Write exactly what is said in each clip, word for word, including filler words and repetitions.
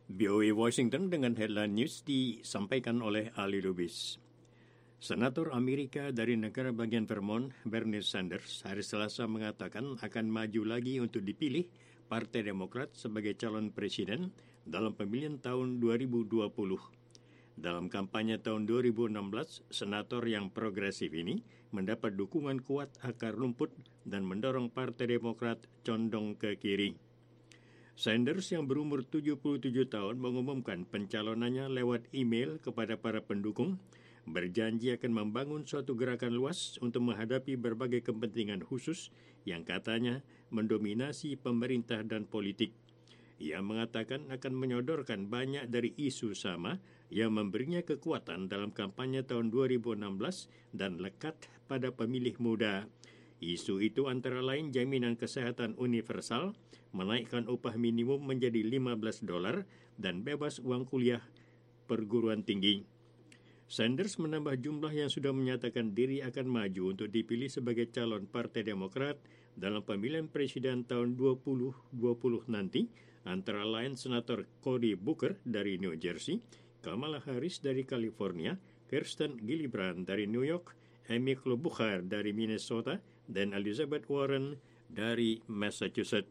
V O A Washington dengan headline news disampaikan oleh Ali Lubis. Senator Amerika dari negara bagian Vermont, Bernie Sanders, hari Selasa mengatakan akan maju lagi untuk dipilih Partai Demokrat sebagai calon presiden dalam pemilihan tahun dua ribu dua puluh. Dalam kampanye tahun dua ribu enam belas, senator yang progresif ini mendapat dukungan kuat akar rumput dan mendorong Partai Demokrat condong ke kiri. Sanders yang berumur tujuh puluh tujuh tahun mengumumkan pencalonannya lewat email kepada para pendukung, berjanji akan membangun suatu gerakan luas untuk menghadapi berbagai kepentingan khusus yang katanya mendominasi pemerintah dan politik. Ia mengatakan akan menyodorkan banyak dari isu sama yang memberinya kekuatan dalam kampanye tahun dua ribu enam belas dan lekat pada pemilih muda. Isu itu antara lain jaminan kesehatan universal, menaikkan upah minimum menjadi lima belas dolar, dan bebas uang kuliah perguruan tinggi. Sanders menambah jumlah yang sudah menyatakan diri akan maju untuk dipilih sebagai calon Partai Demokrat dalam pemilihan presiden tahun dua ribu dua puluh nanti, antara lain Senator Cory Booker dari New Jersey, Kamala Harris dari California, Kirsten Gillibrand dari New York, Amy Klobuchar dari Minnesota, dan Elizabeth Warren dari Massachusetts.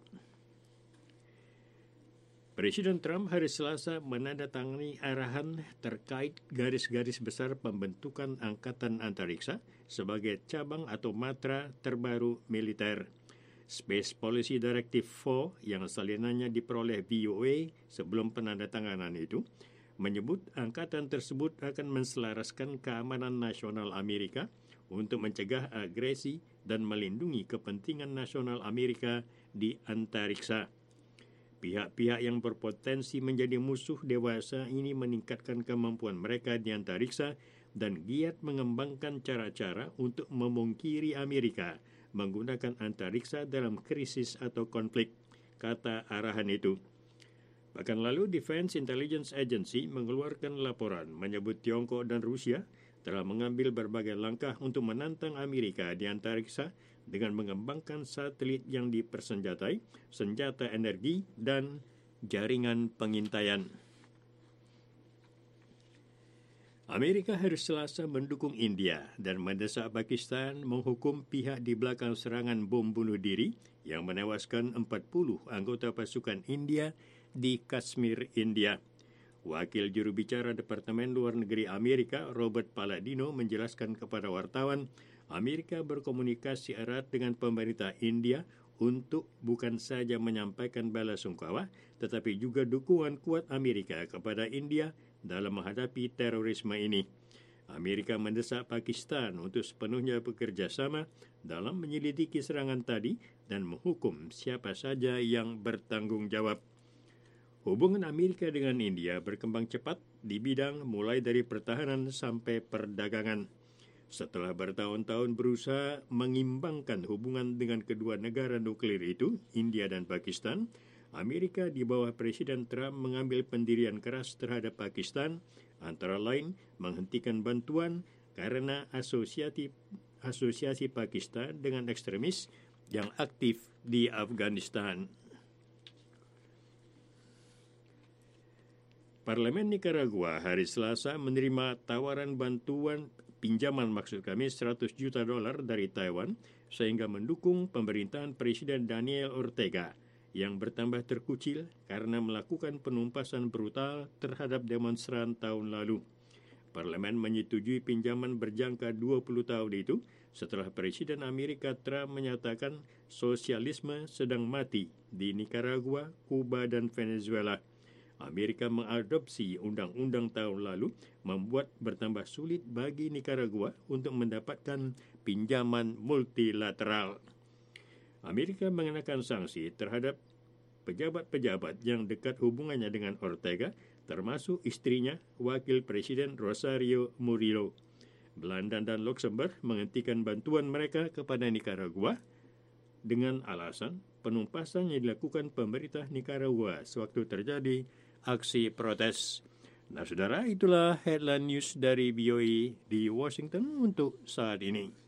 Presiden Trump hari Selasa menandatangani arahan terkait garis-garis besar pembentukan Angkatan Antariksa sebagai cabang atau matra terbaru militer. Space Policy Directive empat yang salinannya diperoleh V O A sebelum penandatanganan itu menyebut angkatan tersebut akan menselaraskan keamanan nasional Amerika untuk mencegah agresi dan melindungi kepentingan nasional Amerika di antariksa. Pihak-pihak yang berpotensi menjadi musuh dewasa ini meningkatkan kemampuan mereka di antariksa dan giat mengembangkan cara-cara untuk memungkiri Amerika menggunakan antariksa dalam krisis atau konflik, kata arahan itu. Bahkan lalu Defense Intelligence Agency mengeluarkan laporan menyebut Tiongkok dan Rusia telah mengambil berbagai langkah untuk menantang Amerika di antariksa dengan mengembangkan satelit yang dipersenjatai, senjata energi, dan jaringan pengintaian. Amerika hari Selasa mendukung India dan mendesak Pakistan menghukum pihak di belakang serangan bom bunuh diri yang menewaskan empat puluh anggota pasukan India di Kashmir, India. Wakil juru bicara Departemen Luar Negeri Amerika, Robert Palladino, menjelaskan kepada wartawan, Amerika berkomunikasi erat dengan pemerintah India untuk bukan saja menyampaikan belasungkawa, tetapi juga dukungan kuat Amerika kepada India dalam menghadapi terorisme ini. Amerika mendesak Pakistan untuk sepenuhnya bekerja sama dalam menyelidiki serangan tadi dan menghukum siapa saja yang bertanggung jawab. Hubungan Amerika dengan India berkembang cepat di bidang mulai dari pertahanan sampai perdagangan. Setelah bertahun-tahun berusaha mengimbangkan hubungan dengan kedua negara nuklir itu, India dan Pakistan, Amerika di bawah Presiden Trump mengambil pendirian keras terhadap Pakistan, antara lain menghentikan bantuan karena asosiasi, asosiasi Pakistan dengan ekstremis yang aktif di Afghanistan. Parlemen Nicaragua hari Selasa menerima tawaran bantuan pinjaman maksud kami seratus juta dolar dari Taiwan sehingga mendukung pemerintahan Presiden Daniel Ortega yang bertambah terkucil karena melakukan penumpasan brutal terhadap demonstran tahun lalu. Parlemen menyetujui pinjaman berjangka dua puluh tahun itu setelah Presiden Amerika Trump menyatakan sosialisme sedang mati di Nicaragua, Kuba, dan Venezuela. Amerika mengadopsi undang-undang tahun lalu membuat bertambah sulit bagi Nicaragua untuk mendapatkan pinjaman multilateral. Amerika mengenakan sanksi terhadap pejabat-pejabat yang dekat hubungannya dengan Ortega, termasuk istrinya, Wakil Presiden Rosario Murillo. Belanda dan Luxembourg menghentikan bantuan mereka kepada Nicaragua dengan alasan penumpasan yang dilakukan pemerintah Nicaragua sewaktu terjadi aksi protes. Nah, saudara, itulah headline news dari V O A di Washington untuk saat ini.